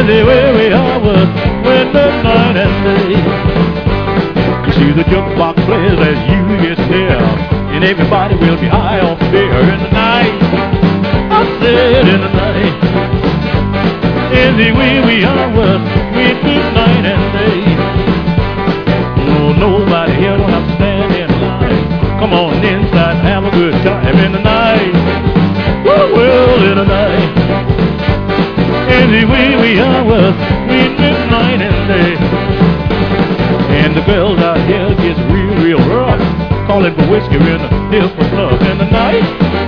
And the way we all was when the night and day. You see the jukebox plays as you get there, and everybody will be high on beer in the night. I said in the night. And the way we all was when the night and day. Oh, nobody here don't have to stand in line. Come on inside and have a good time in the night. Well, in the night. And the way we all was between night and day. And the girls out here gets real, real rough, calling for whiskey in the hills for love in the night.